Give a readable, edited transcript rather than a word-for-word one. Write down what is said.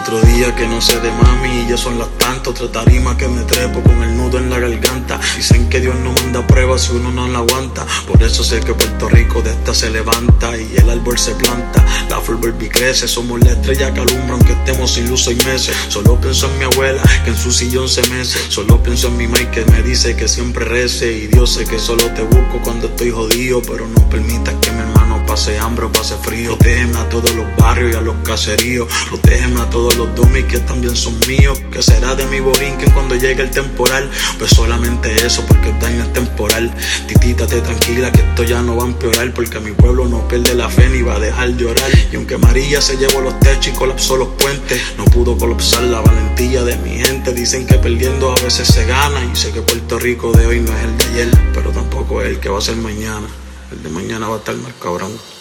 otro día que no sé de mami y ya son las tantas. Otra tarima que me trepo con el nudo en la garganta. Dicen que Dios no manda pruebas si uno no la aguanta. Por eso sé que Puerto Rico de esta se levanta y el árbol se planta, la flor vuelve y crece. Somos la estrella que alumbra aunque estemos sin luz 6 meses. Solo pienso en mi abuela que en su sillón se mece. Solo pienso en mi Mike que me dice que siempre rece. Y Dios sé que solo te busco cuando estoy jodido, pero no permitas que mi hermano pase hambre o pase frío. Protégeme a todos los barrios y a los caseríos. Protégeme a todos los domis que también son míos. ¿Qué será de mi borinquen cuando llegue el temporal? Pues solamente eso, porque el daño es temporal. Titítate tranquila que esto ya no va a empeorar, porque mi pueblo no pierde la fe ni va a dejar llorar. Y aunque María se llevó los techos y colapsó los puentes, no pudo colapsar la valentía de mi gente. Dicen que perdiendo a veces se gana, y sé que Puerto Rico de hoy no es el de ayer, pero tampoco es el que va a ser mañana. El de mañana va a estar más cabrón.